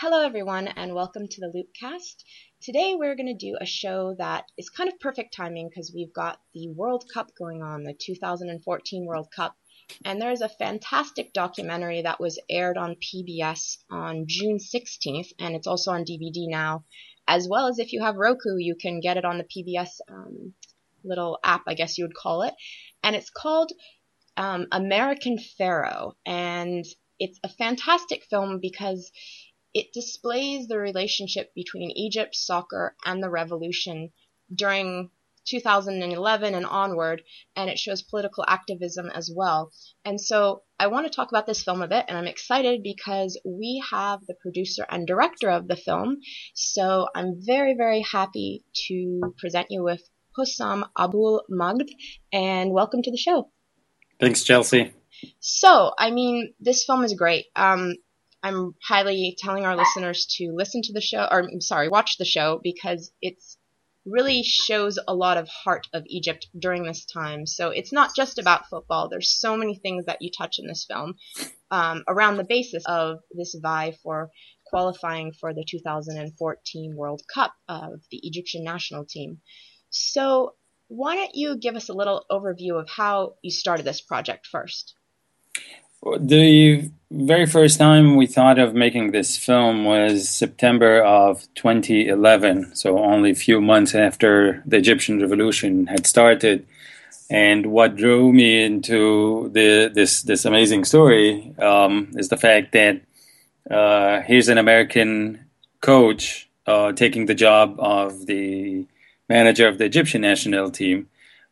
Hello, everyone, and welcome to the Loopcast. Today, we're going to do a show that is kind of perfect timing because we've got the World Cup going on, the 2014 World Cup. And there's a fantastic documentary that was aired on PBS on June 16th, and it's also on DVD now. As well as if you have Roku, you can get it on the PBS little app, I guess you would call it. And it's called American Pharoah. And it's a fantastic film because it displays the relationship between Egypt, soccer, and the revolution during 2011 and onward, and it shows political activism as well. And so I want to talk about this film a bit, and I'm excited because we have the producer and director of the film. So I'm very, very happy to present you with Hussam Abul Magd, and welcome to the show. Thanks, Chelsea. So, this film is great. I'm highly telling our listeners to listen to the show, watch the show, because it's really shows a lot of heart of Egypt during this time. So it's not just about football. There's so many things that you touch in this film around the basis of this vie for qualifying for the 2014 World Cup of the Egyptian national team. So why don't you give us a little overview of how you started this project first? The very first time we thought of making this film was September of 2011, so only a few months after the Egyptian Revolution had started. And what drew me into this amazing story is the fact that here's an American coach taking the job of the manager of the Egyptian national team,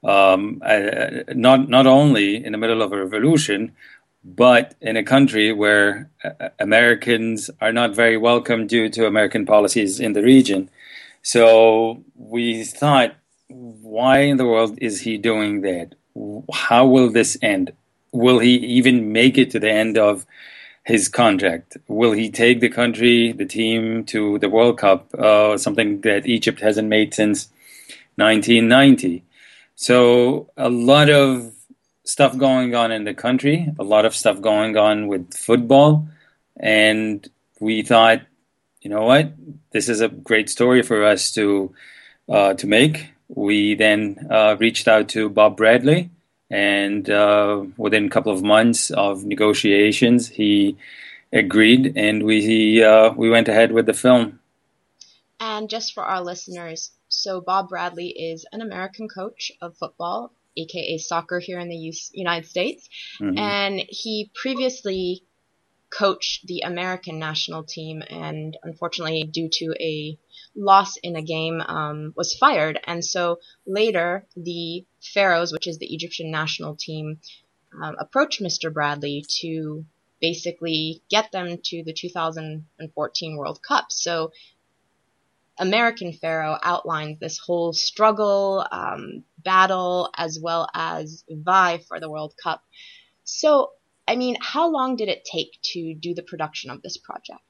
not only in the middle of a revolution, but in a country where Americans are not very welcome due to American policies in the region. So we thought, why in the world is he doing that? How will this end? Will he even make it to the end of his contract? Will he take the country, the team, to the World Cup, something that Egypt hasn't made since 1990? So a lot of stuff going on in the country, a lot of stuff going on with football, and we thought, you know what, this is a great story for us to make. We then reached out to Bob Bradley, and within a couple of months of negotiations, he agreed, and we went ahead with the film. And just for our listeners, so Bob Bradley is an American coach of football, aka soccer here in the United States. Mm-hmm. And he previously coached the American national team, and unfortunately, due to a loss in a game, was fired. And so later, the Pharaohs, which is the Egyptian national team, approached Mr. Bradley to basically get them to the 2014 World Cup. So American Pharoah outlines this whole struggle, battle, as well as vie for the World Cup. So, how long did it take to do the production of this project?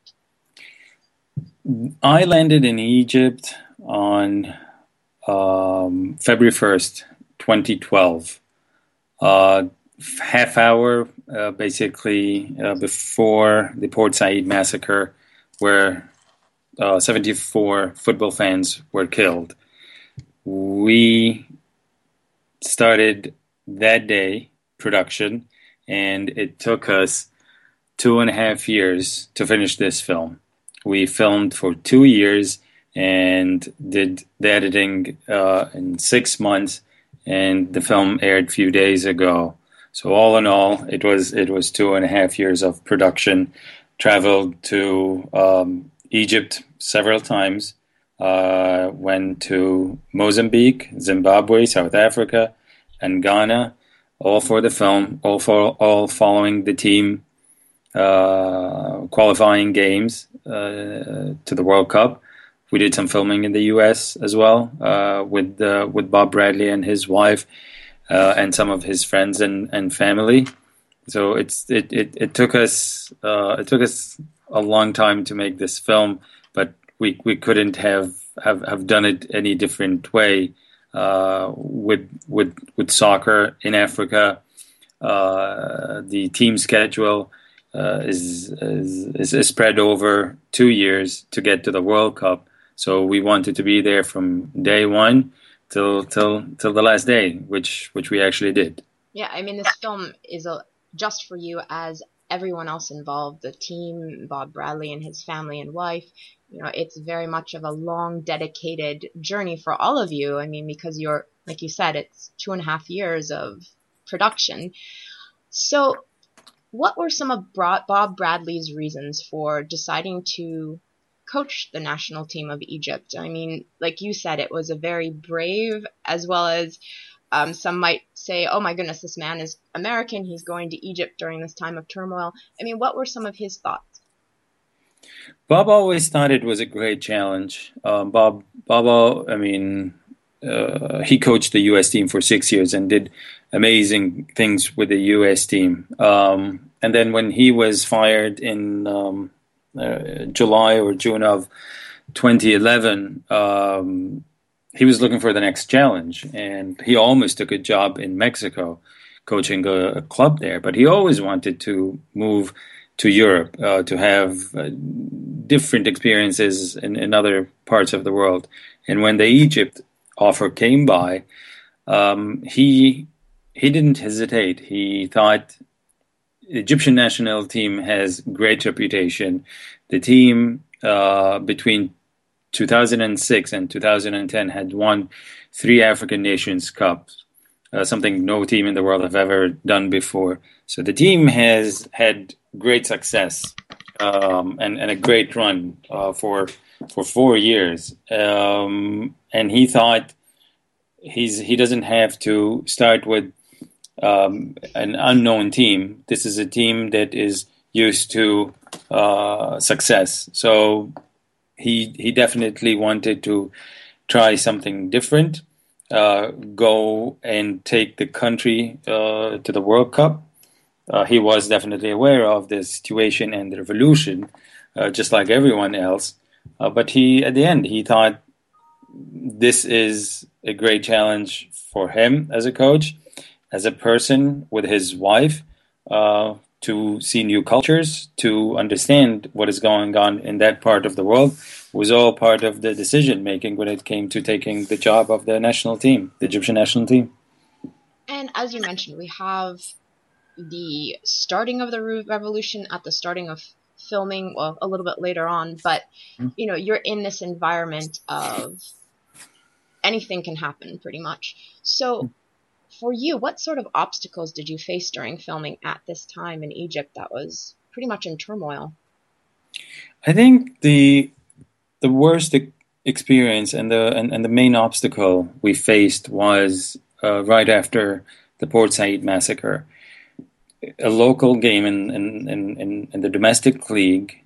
I landed in Egypt on February 1st, 2012. Half hour, basically, before the Port Said massacre, where 74 football fans were killed. We started that day production, and it took us 2.5 years to finish this film. We filmed for 2 years and did the editing in 6 months, and the film aired a few days ago. So all in all, it was 2.5 years of production. Traveled to Egypt several times, went to Mozambique, Zimbabwe, South Africa, and Ghana, all for the film, all following the team qualifying games to the World Cup. We did some filming in the U.S. as well with Bob Bradley and his wife and some of his friends and family. So it took us a long time to make this film, but we couldn't have done it any different way with soccer in Africa. The team schedule is spread over 2 years to get to the World Cup. So we wanted to be there from day one till the last day, which we actually did. Yeah, I mean, this film is just for you as everyone else involved, the team, Bob Bradley and his family and wife. You know, it's very much of a long, dedicated journey for all of you. I mean, because you're, like you said, it's 2.5 years of production. So what were some of Bob Bradley's reasons for deciding to coach the national team of Egypt? I mean, like you said, it was a very brave, as well as some might say, oh my goodness, this man is American. He's going to Egypt during this time of turmoil. I mean, what were some of his thoughts? Bob always thought it was a great challenge. I mean, he coached the U.S. team for 6 years and did amazing things with the U.S. team. And then when he was fired in July or June of 2011, he was looking for the next challenge, and he almost took a job in Mexico coaching a club there. But he always wanted to move to Europe, to have different experiences in other parts of the world. And when the Egypt offer came by, he didn't hesitate. He thought the Egyptian national team has great reputation. The team between 2006 and 2010 had won 3 African Nations Cups, something no team in the world have ever done before. So the team has had great success and a great run for 4 years. And he thought he doesn't have to start with an unknown team. This is a team that is used to success. So he definitely wanted to try something different, go and take the country to the World Cup. He was definitely aware of the situation and the revolution, just like everyone else. But at the end, he thought this is a great challenge for him as a coach, as a person with his wife, to see new cultures, to understand what is going on in that part of the world, was all part of the decision making when it came to taking the job of the national team, the Egyptian national team. And as you mentioned, we have the starting of the revolution at the starting of filming, well, a little bit later on, but you know, you're in this environment of anything can happen pretty much. So for you, what sort of obstacles did you face during filming at this time in Egypt that was pretty much in turmoil? I think the worst experience and the main obstacle we faced was right after the Port Said massacre. A local game in the domestic league,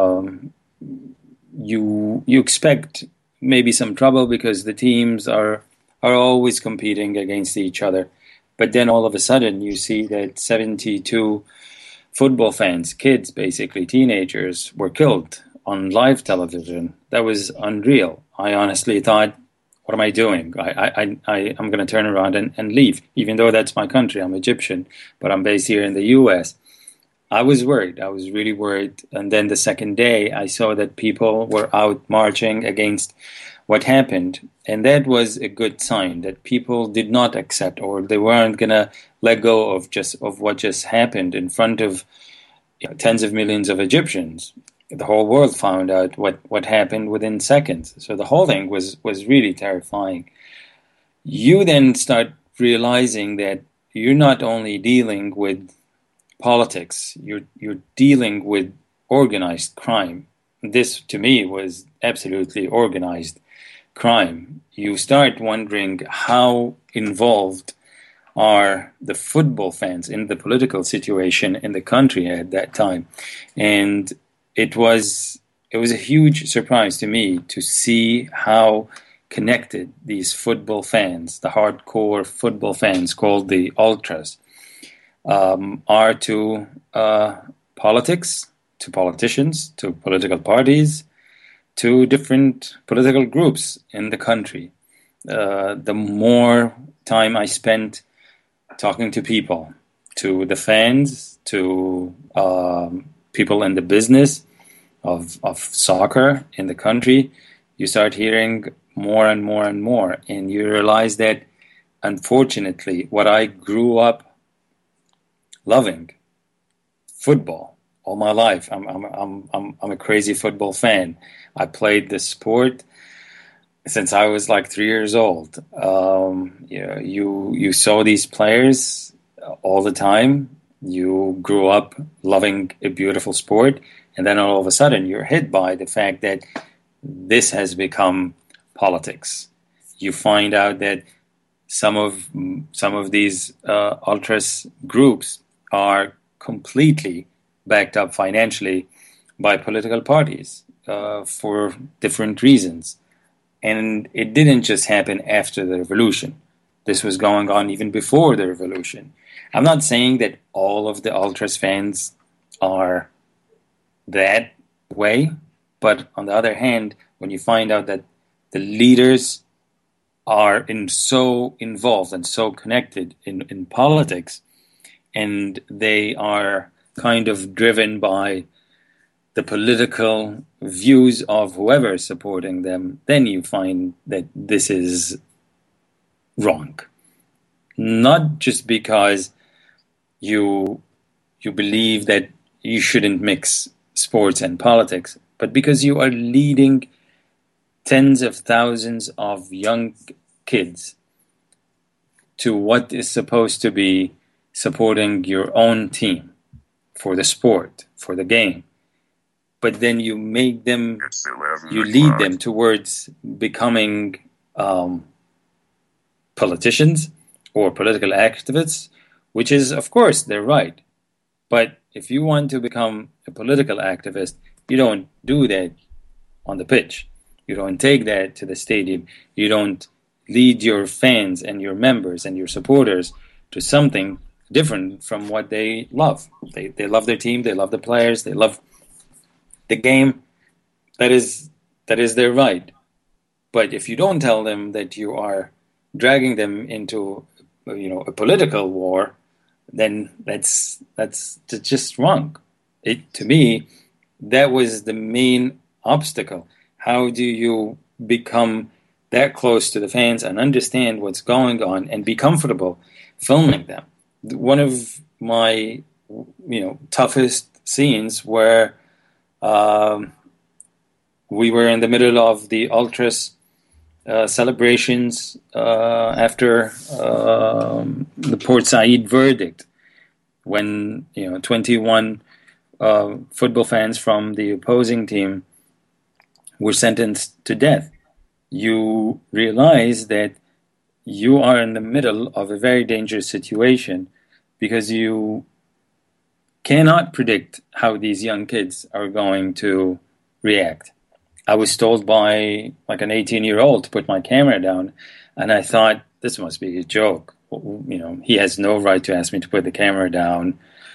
you expect maybe some trouble because the teams are always competing against each other. But then all of a sudden you see that 72 football fans, kids, basically teenagers, were killed on live television. That was unreal. I honestly thought, what am I doing? I'm going to turn around and leave, even though that's my country. I'm Egyptian, but I'm based here in the U.S. I was worried. I was really worried. And then the second day, I saw that people were out marching against what happened. And that was a good sign that people did not accept, or they weren't going to let go of what just happened in front of tens of millions of Egyptians. The whole world found out what happened within seconds. So the whole thing was really terrifying. You then start realizing that you're not only dealing with politics, you're dealing with organized crime. This, to me, was absolutely organized crime. You start wondering how involved are the football fans in the political situation in the country at that time. And it was a huge surprise to me to see how connected these football fans, the hardcore football fans called the ultras, are to politics, to politicians, to political parties, to different political groups in the country. The more time I spent talking to people, to the fans, to people in the business of soccer in the country, you start hearing more and more and more, and you realize that, unfortunately, what I grew up loving, football, all my life. I'm a crazy football fan. I played the sport since I was like 3 years old. You saw these players all the time. You grew up loving a beautiful sport, and then all of a sudden you're hit by the fact that this has become politics. You find out that some of these ultras groups are completely backed up financially by political parties for different reasons. And it didn't just happen after the revolution. This was going on even before the revolution. I'm not saying that all of the ultras fans are that way, but on the other hand, when you find out that the leaders are so involved and so connected in politics, and they are kind of driven by the political views of whoever is supporting them, then you find that this is wrong. Not just because you believe that you shouldn't mix sports and politics, but because you are leading tens of thousands of young kids to what is supposed to be supporting your own team for the sport, for the game. But then you lead them towards becoming politicians or political activists, which is, of course, they're right. But if you want to become a political activist, you don't do that on the pitch. You don't take that to the stadium. You don't lead your fans and your members and your supporters to something different from what they love. They love their team. They love the players. They love the game. That is their right. But if you don't tell them that you are dragging them into a political war, then that's just wrong. To me, that was the main obstacle. How do you become that close to the fans and understand what's going on and be comfortable filming them? One of my toughest scenes where we were in the middle of the ultras celebrations after the Port Said verdict, when 21 football fans from the opposing team were sentenced to death. You realize that you are in the middle of a very dangerous situation because you cannot predict how these young kids are going to react. I was told by like an 18-year-old to put my camera down, and I thought, this must be a joke. He has no right to ask me to put the camera down.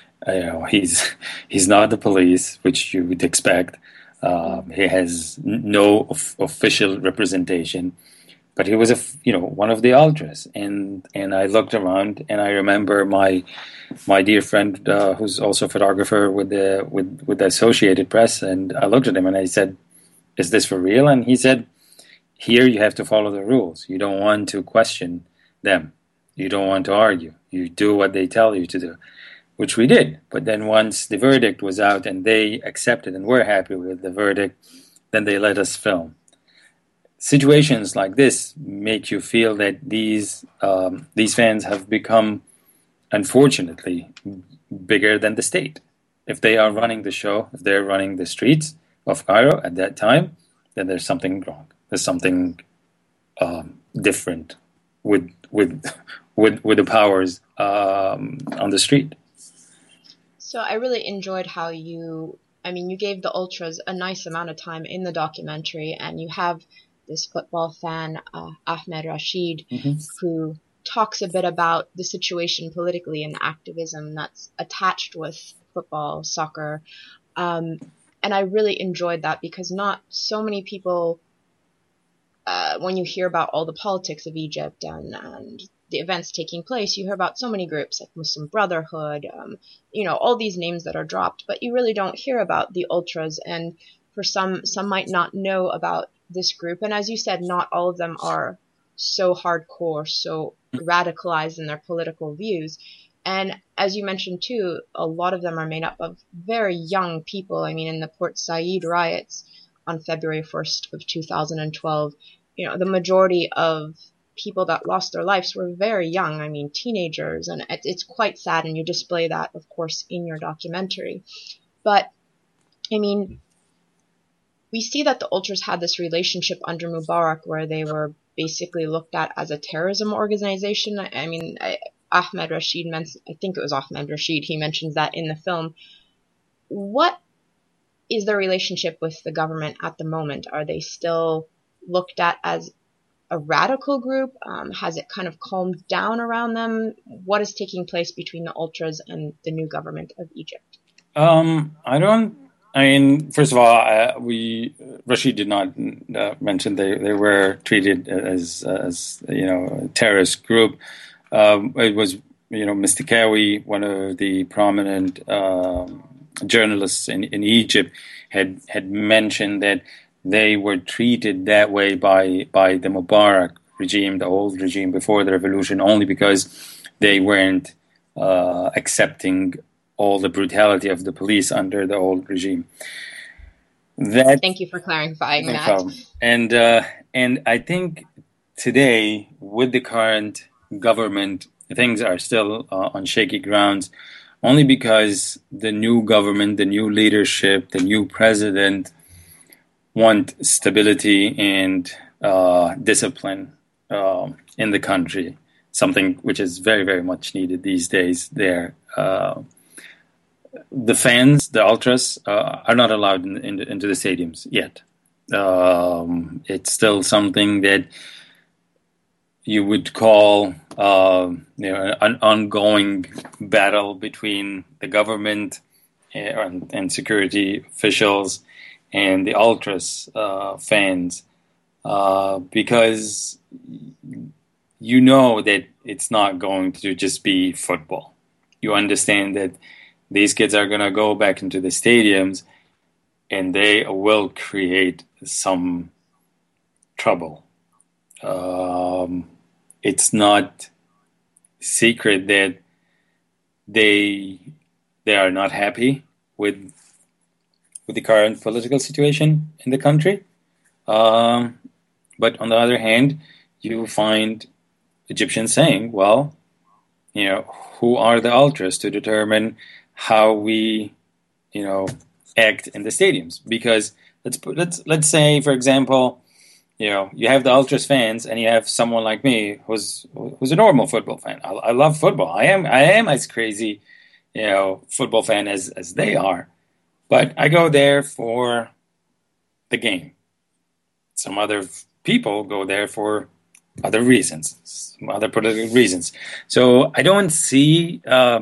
He's not the police, which you would expect. He has no official representation, but he was one of the ultras, and I looked around, and I remember my dear friend who's also a photographer with the Associated Press, and I looked at him and I said, "Is this for real?" And he said, "Here you have to follow the rules. You don't want to question them. You don't want to argue. You do what they tell you to do," which we did. But then once the verdict was out and they accepted and were happy with the verdict, then they let us film. Situations like this make you feel that these fans have become, unfortunately, bigger than the state. If they are running the show, if they're running the streets of Cairo at that time, then there's something wrong. There's something different with the powers on the street. So I really enjoyed how you gave the ultras a nice amount of time in the documentary, and you have this football fan, Ahmed Rashid, who talks a bit about the situation politically and activism that's attached with football, soccer. And I really enjoyed that because not so many people, when you hear about all the politics of Egypt and the events taking place, you hear about so many groups like Muslim Brotherhood, all these names that are dropped, but you really don't hear about the ultras. And for some might not know about this group. And as you said, not all of them are so hardcore, so radicalized in their political views. And as you mentioned too, a lot of them are made up of very young people. I mean, in the Port Said riots on February 1st of 2012, the majority of people that lost their lives were very young. I mean, teenagers, and it's quite sad. And you display that, of course, in your documentary. But I mean, we see that the ultras had this relationship under Mubarak where they were basically looked at as a terrorism organization. I mean, Ahmed Rashid, I think it was Ahmed Rashid, he mentions that in the film. What is their relationship with the government at the moment? Are they still looked at as a radical group? Has it kind of calmed down around them? What is taking place between the ultras and the new government of Egypt? First of all, Rashid did not mention they were treated as a terrorist group. It was Mistikawi, one of the prominent journalists in Egypt, had mentioned that they were treated that way by the Mubarak regime, the old regime before the revolution, only because they weren't accepting all the brutality of the police under the old regime. Thank you for clarifying that. Problem. And I think today, with the current government, things are still on shaky grounds, only because the new government, the new leadership, the new president want stability and discipline in the country, something which is very, very much needed these days there. The fans, the ultras, are not allowed into the stadiums yet. It's still something that you would call an ongoing battle between the government and security officials and the ultras fans, because that it's not going to just be football. You understand that these kids are going to go back into the stadiums and they will create some trouble. It's not secret that they are not happy with the current political situation in the country. But on the other hand, you find Egyptians saying, well, who are the ultras to determine how we, act in the stadiums? Because let's say, for example, you have the ultras fans, and you have someone like me who's a normal football fan. I love football. I am as crazy, football fan as they are, but I go there for the game. Some other people go there for other reasons, some other political reasons. So I don't see,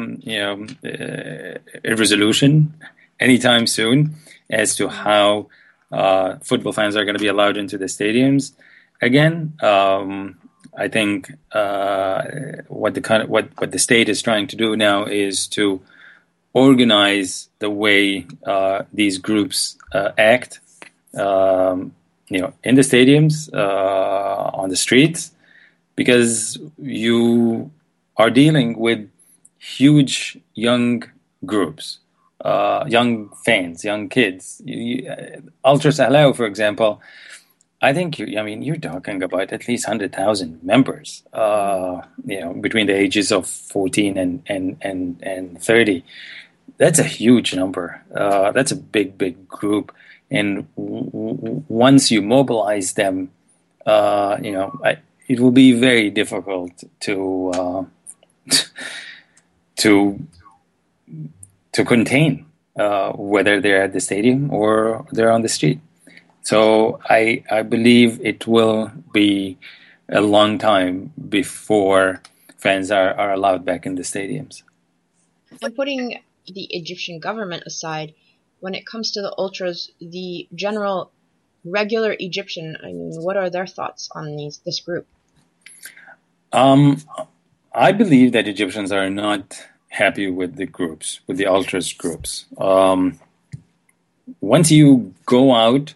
a resolution anytime soon as to how football fans are going to be allowed into the stadiums again. I think what the state is trying to do now is to organize the way these groups act. In the stadiums, on the streets, because you are dealing with huge young groups, young fans, young kids. Ultras Ahlau, for example, I think you're talking about at least 100,000 members, between the ages of 14 and 30. That's a huge number. That's a big group. And once you mobilize them, it will be very difficult to contain, whether they're at the stadium or they're on the street. So I believe it will be a long time before fans are allowed back in the stadiums. And putting the Egyptian government aside, when it comes to the ultras, the general regular Egyptian, what are their thoughts on this group? I believe that Egyptians are not happy with the groups, with the ultras groups. Once you go out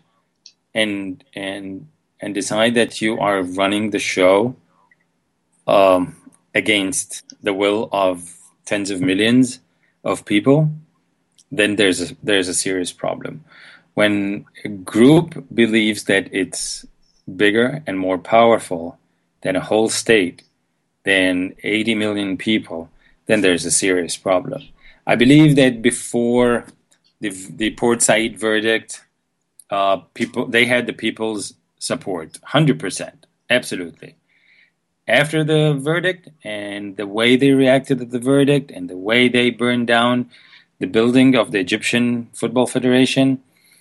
and decide that you are running the show against the will of tens of millions of people, then there's a serious problem. When a group believes that it's bigger and more powerful than a whole state, than 80 million people, then there's a serious problem. I believe that before the Port Said verdict, they had the people's support, 100%, absolutely. After the verdict and the way they reacted to the verdict and the way they burned down the building of the Egyptian Football Federation,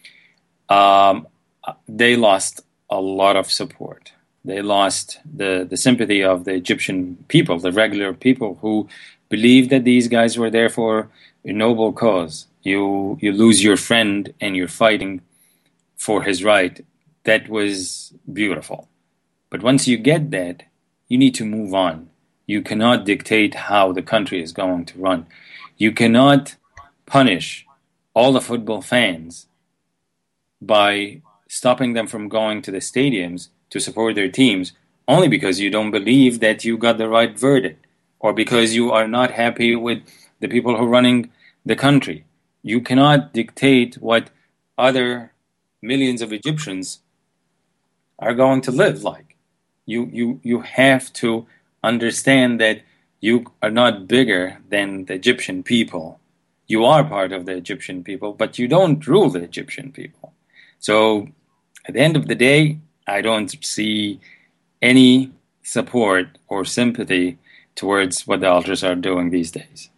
they lost a lot of support. They lost the sympathy of the Egyptian people, the regular people who believed that these guys were there for a noble cause. You lose your friend and you're fighting for his right. That was beautiful. But once you get that, you need to move on. You cannot dictate how the country is going to run. You cannot punish all the football fans by stopping them from going to the stadiums to support their teams only because you don't believe that you got the right verdict or because you are not happy with the people who are running the country. You cannot dictate what other millions of Egyptians are going to live like. You have to understand that you are not bigger than the Egyptian people. You are part of the Egyptian people, but you don't rule the Egyptian people. So at the end of the day, I don't see any support or sympathy towards what the ultras are doing these days.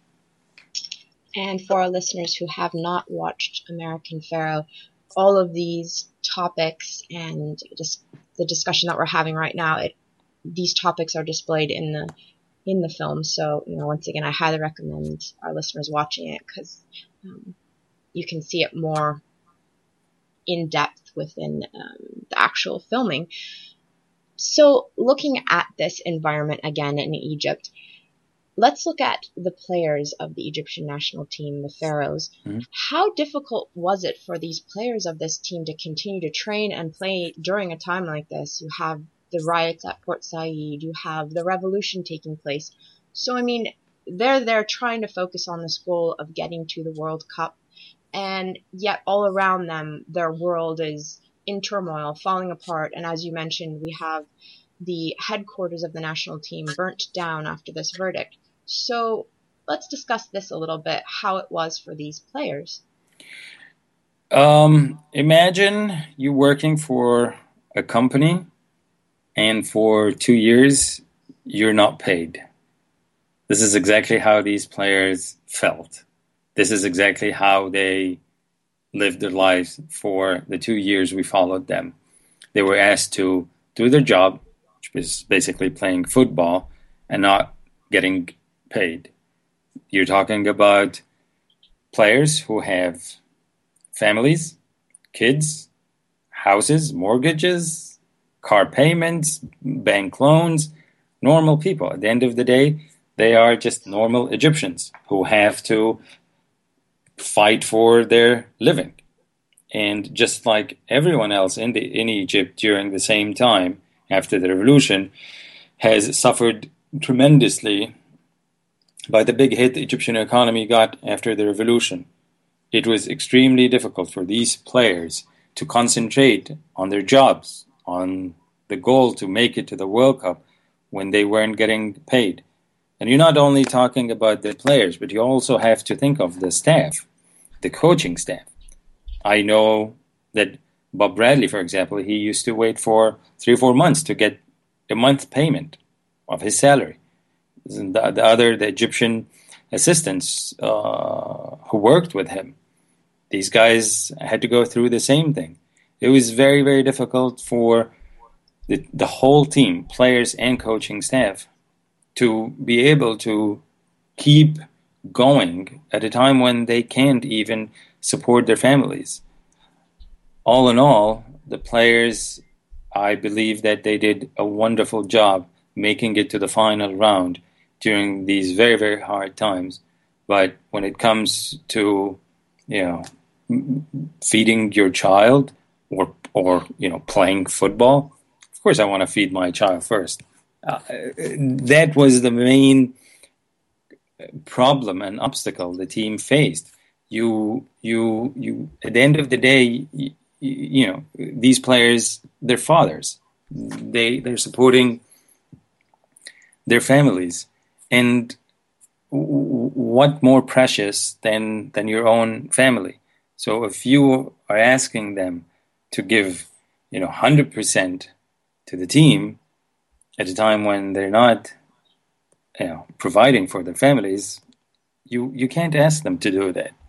And for our listeners who have not watched American Pharoah, all of these topics and just the discussion that we're having right now, these topics are displayed in the film. So, once again, I highly recommend our listeners watching it because you can see it more in depth within the actual filming. So, looking at this environment again in Egypt, let's look at the players of the Egyptian national team, the Pharaohs. Mm-hmm. How difficult was it for these players of this team to continue to train and play during a time like this? You have the riots at Port Said, you have the revolution taking place. So, they're trying to focus on this goal of getting to the World Cup, and yet all around them, their world is in turmoil, falling apart. And as you mentioned, we have the headquarters of the national team burnt down after this verdict. So let's discuss this a little bit, how it was for these players. Imagine you working for a company and for 2 years, you're not paid. This is exactly how these players felt. This is exactly how they lived their lives for the 2 years we followed them. They were asked to do their job, which was basically playing football, and not getting paid. You're talking about players who have families, kids, houses, mortgages, car payments, bank loans, normal people. At the end of the day, they are just normal Egyptians who have to fight for their living. And just like everyone else in Egypt during the same time after the revolution has suffered tremendously by the big hit the Egyptian economy got after the revolution. It was extremely difficult for these players to concentrate on their jobs, on the goal to make it to the World Cup when they weren't getting paid. And you're not only talking about the players, but you also have to think of the staff, the coaching staff. I know that Bob Bradley, for example, he used to wait for 3 or 4 months to get a month payment of his salary. The Egyptian assistants who worked with him, these guys had to go through the same thing. It was very, very difficult for the whole team, players and coaching staff, to be able to keep going at a time when they can't even support their families. All in all, the players, I believe that they did a wonderful job making it to the final round during these very, very hard times. But when it comes to, feeding your child or playing football, of course I want to feed my child first. That was the main problem and obstacle the team faced. You at the end of the day, these players, they're fathers. They're supporting their families, and what more precious than your own family? So if you are asking them to give 100% to the team at a time when they're not providing for their families, you can't ask them to do that.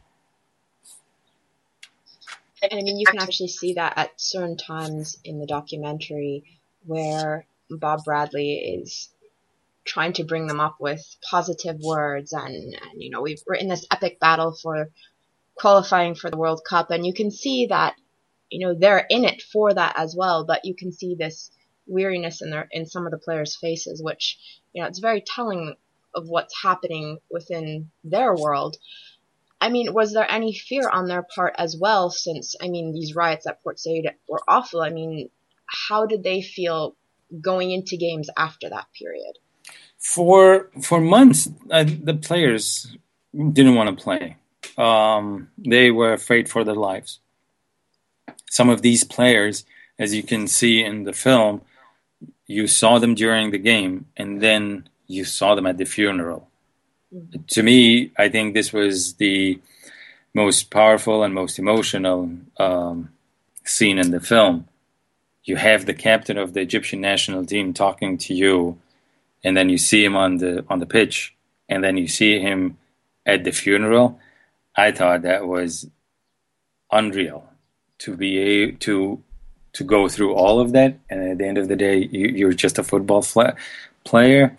And I mean, you can actually see that at certain times in the documentary where Bob Bradley is trying to bring them up with positive words, and we're in this epic battle for qualifying for the World Cup, and you can see that they're in it for that as well, but you can see this weariness in some of the players' faces, which it's very telling of what's happening within their world. I mean, was there any fear on their part as well, since these riots at Port Said were awful? I mean, how did they feel going into games after that period? For months, the players didn't want to play. They were afraid for their lives. Some of these players, as you can see in the film, you saw them during the game, and then you saw them at the funeral. Mm-hmm. To me, I think this was the most powerful and most emotional scene in the film. You have the captain of the Egyptian national team talking to you, and then you see him on the pitch, and then you see him at the funeral. I thought that was unreal to be able to go through all of that, and at the end of the day, you're just a football player.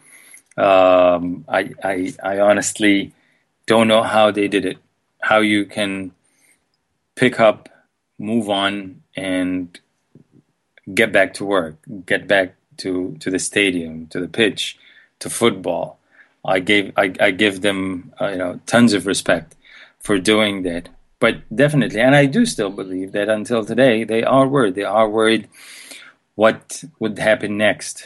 I honestly don't know how they did it. How you can pick up, move on, and get back to work, get back to the stadium, to the pitch, to football. I give them tons of respect for doing that. But definitely, and I do still believe that until today, they are worried. They are worried what would happen next.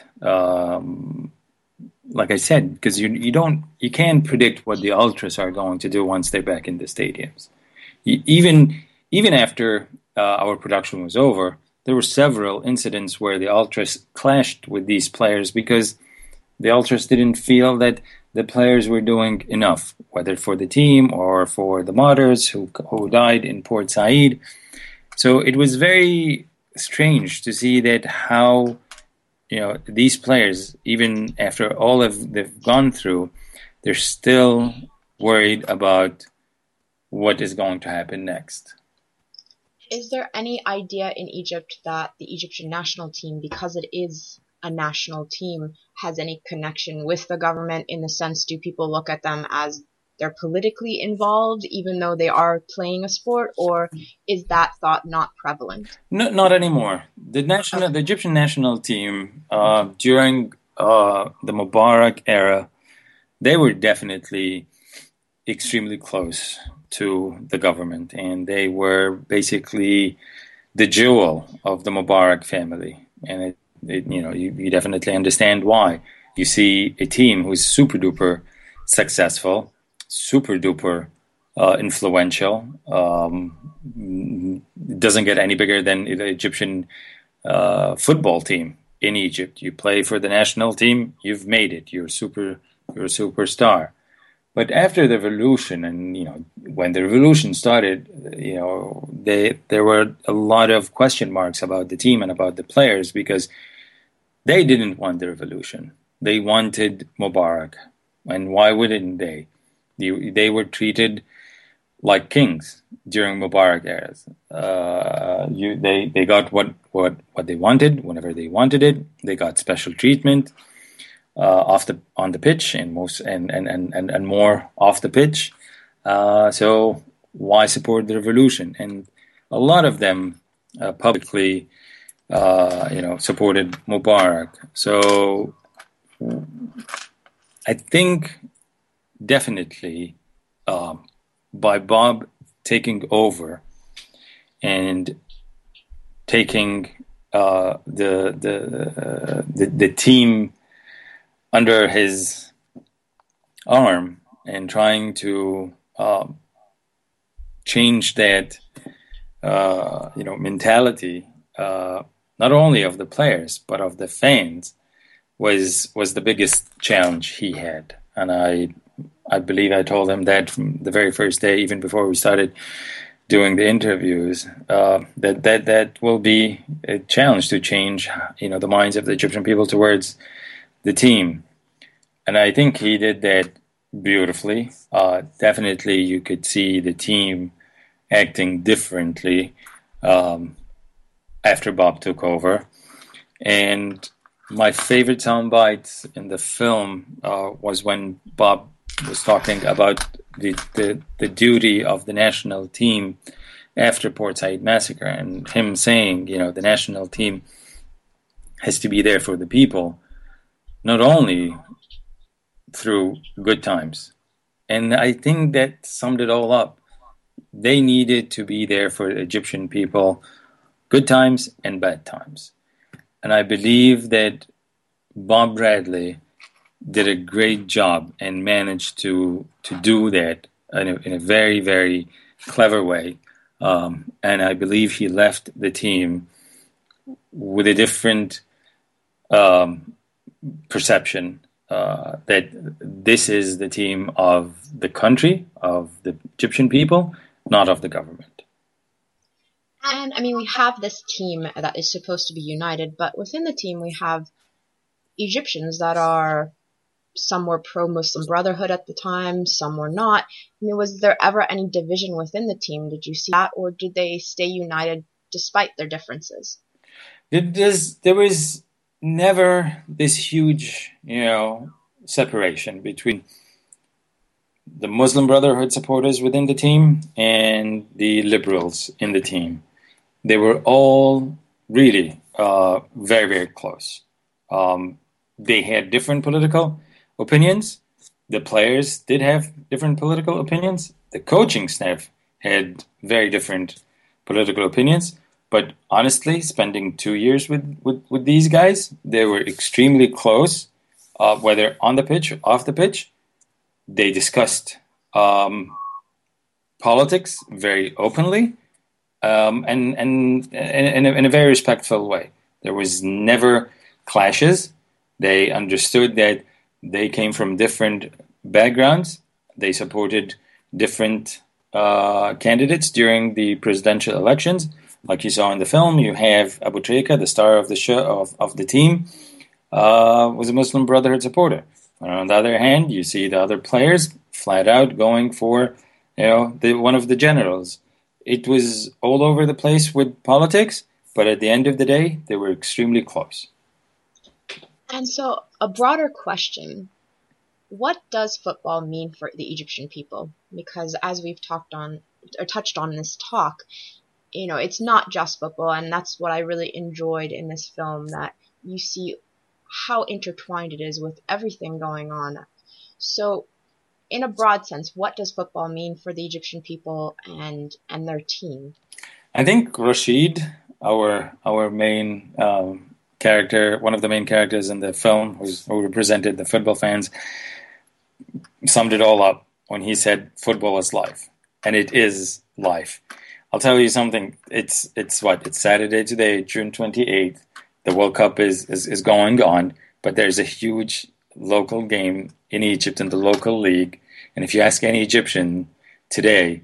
Like I said, because you can't predict what the ultras are going to do once they're back in the stadiums. Even after our production was over, there were several incidents where the ultras clashed with these players because the ultras didn't feel that the players were doing enough, whether for the team or for the martyrs who died in Port Said. So it was very strange to see that how these players, even after all they've gone through, they're still worried about what is going to happen next. Is there any idea in Egypt that the Egyptian national team, because it is a national team, has any connection with the government? In the sense, do people look at them as they're politically involved, even though they are playing a sport, or is that thought not prevalent? No, not anymore. The Egyptian national team during the Mubarak era, they were definitely extremely close to the government, and they were basically the jewel of the Mubarak family. And you definitely understand why. You see a team who's super duper successful, super duper influential. Doesn't get any bigger than the Egyptian football team in Egypt. You play for the national team, you've made it. You're a superstar. But after the revolution, and when the revolution started, there were a lot of question marks about the team and about the players because they didn't want the revolution. They wanted Mubarak, and why wouldn't they? They were treated like kings during Mubarak eras. They got what they wanted whenever they wanted it. They got special treatment. On the pitch and more off the pitch. So why support the revolution? And a lot of them publicly, supported Mubarak. So I think definitely by Bob taking over and taking the team under his arm and trying to change that mentality, not only of the players but of the fans, was the biggest challenge he had. And I believe I told him that from the very first day, even before we started doing the interviews, that will be a challenge to change, the minds of the Egyptian people towards the team. And I think he did that beautifully. Definitely, you could see the team acting differently after Bob took over. And my favorite soundbite in the film was when Bob was talking about the duty of the national team after Port Said massacre, and him saying, the national team has to be there for the people, not only through good times. And I think that summed it all up. They needed to be there for the Egyptian people, good times and bad times. And I believe that Bob Bradley did a great job and managed to do that in a very, very clever way. And I believe he left the team with a different perception that this is the team of the country, of the Egyptian people, not of the government. And I mean, we have this team that is supposed to be united, but within the team we have Egyptians that are, some were pro-Muslim Brotherhood at the time, some were not. I mean, was there ever any division within the team? Did you see that, or did they stay united despite their differences? There was never this huge, separation between the Muslim Brotherhood supporters within the team and the liberals in the team. They were all really very, very close. They had different political opinions. The players did have different political opinions. The coaching staff had very different political opinions. But honestly, spending 2 years with these guys, they were extremely close, whether on the pitch or off the pitch. They discussed politics very openly and in a very respectful way. There was never clashes. They understood that they came from different backgrounds. They supported different candidates during the presidential elections. Like you saw in the film, you have Abu Trika, the star of the show of the team, was a Muslim Brotherhood supporter. And on the other hand, you see the other players flat out going for, one of the generals. It was all over the place with politics, but at the end of the day, they were extremely close. And so, a broader question: what does football mean for the Egyptian people? Because as we've touched on in this talk, it's not just football, and that's what I really enjoyed in this film, that you see how intertwined it is with everything going on. So, in a broad sense, what does football mean for the Egyptian people and their team? I think Rashid, our main character, one of the main characters in the film, who represented the football fans, summed it all up when he said football is life, and it is life. I'll tell you something. It's Saturday today, June 28th. The World Cup is going on, but there's a huge local game in Egypt in the local league. And if you ask any Egyptian today,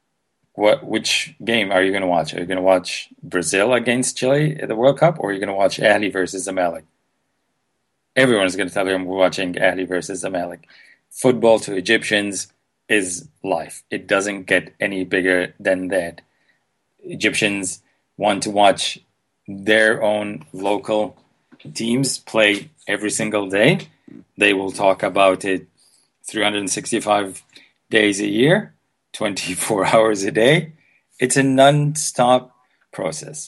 which game are you going to watch? Are you going to watch Brazil against Chile at the World Cup, or are you going to watch Ahly versus Zamalek? Everyone's going to tell you we're watching Ahly versus Zamalek. Football to Egyptians is life. It doesn't get any bigger than that. Egyptians want to watch their own local teams play every single day. They will talk about it 365 days a year, 24 hours a day. It's a non-stop process.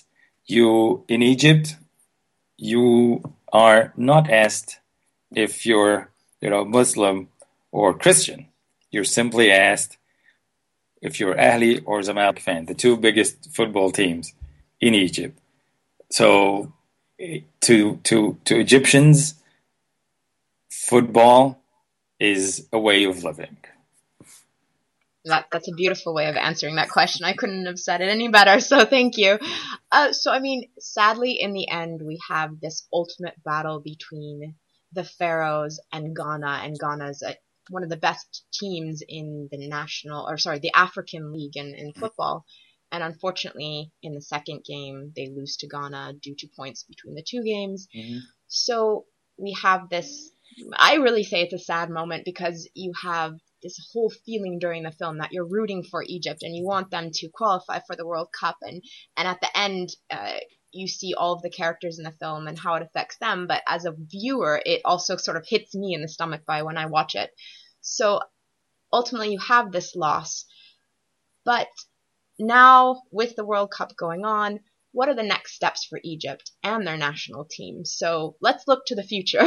In Egypt, you are not asked if you're Muslim or Christian. You're simply asked if you're Ahli or Zamalek fan, the two biggest football teams in Egypt. So to Egyptians, football is a way of living. That's a beautiful way of answering that question. I couldn't have said it any better, so thank you. Sadly, in the end, we have this ultimate battle between the Pharaohs and Ghana, and Ghana's one of the best teams in the African League in football. And unfortunately, in the second game, they lose to Ghana due to points between the two games. Mm-hmm. So we have this, I really say it's a sad moment, because you have this whole feeling during the film that you're rooting for Egypt and you want them to qualify for the World Cup. And at the end, you see all of the characters in the film and how it affects them. But as a viewer, it also sort of hits me in the stomach when I watch it. So ultimately, you have this loss. But now, with the World Cup going on, what are the next steps for Egypt and their national team? So let's look to the future.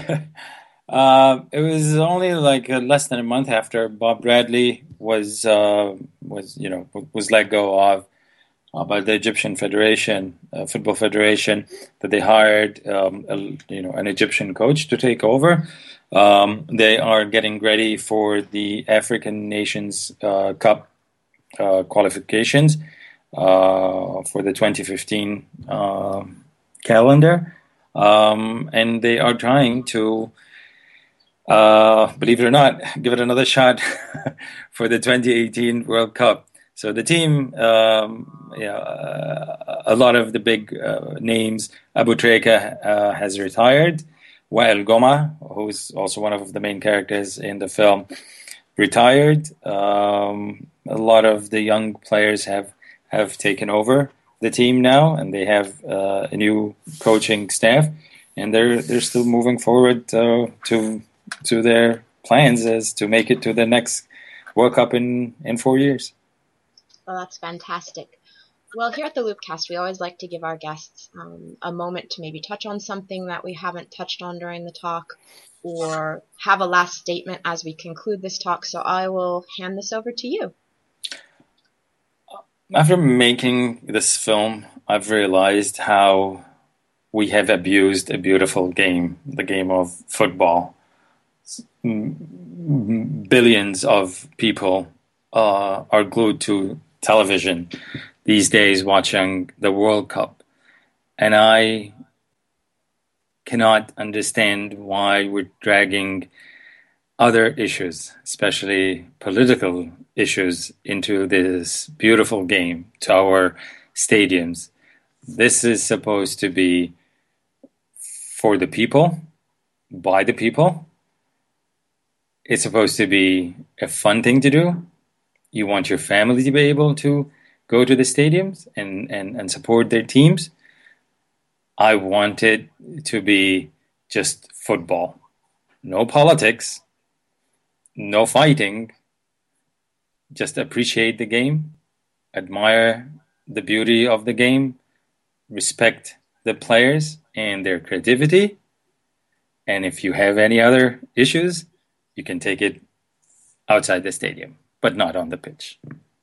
It was only like less than a month after Bob Bradley was let go of by the Egyptian Federation, Football Federation, that they hired an Egyptian coach to take over. They are getting ready for the African Nations Cup qualifications for the 2015 calendar, and they are trying to, believe it or not, give it another shot for the 2018 World Cup. So the team, a lot of the big names, Abu Trika has retired. Wael Goma, who's also one of the main characters in the film, retired. A lot of the young players have taken over the team now, and they have a new coaching staff, and they're still moving forward to their plans as to make it to the next World Cup in 4 years. Well, that's fantastic. Well, here at the Loopcast, we always like to give our guests a moment to maybe touch on something that we haven't touched on during the talk, or have a last statement as we conclude this talk. So I will hand this over to you. After making this film, I've realized how we have abused a beautiful game, the game of football. Billions of people are glued to television these days watching the World Cup. And I cannot understand why we're dragging other issues, especially political issues, into this beautiful game, to our stadiums. This is supposed to be for the people, by the people. It's supposed to be a fun thing to do. You want your family to be able to go to the stadiums and support their teams. I want it to be just football. No politics, no fighting. Just appreciate the game, admire the beauty of the game, respect the players and their creativity. And if you have any other issues, you can take it outside the stadium, but not on the pitch.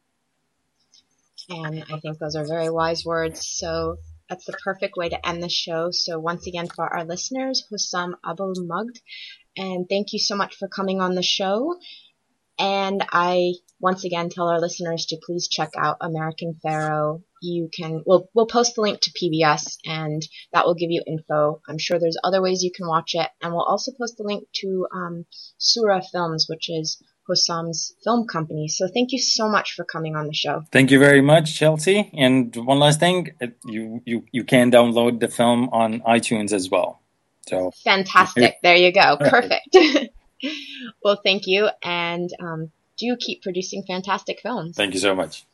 And I think those are very wise words. So that's the perfect way to end the show. So once again, for our listeners, Hussam Abdelmajid, and thank you so much for coming on the show. And I once again tell our listeners to please check out American Pharaoh. We'll post the link to PBS, and that will give you info. I'm sure there's other ways you can watch it, and we'll also post the link to Surah Films, which is Hussam's film company. So thank you so much for coming on the show. Thank you very much, Chelsea. And one last thing, you can download the film on iTunes as well. So fantastic. There you go. Perfect. Well, thank you, and do keep producing fantastic films. Thank you so much.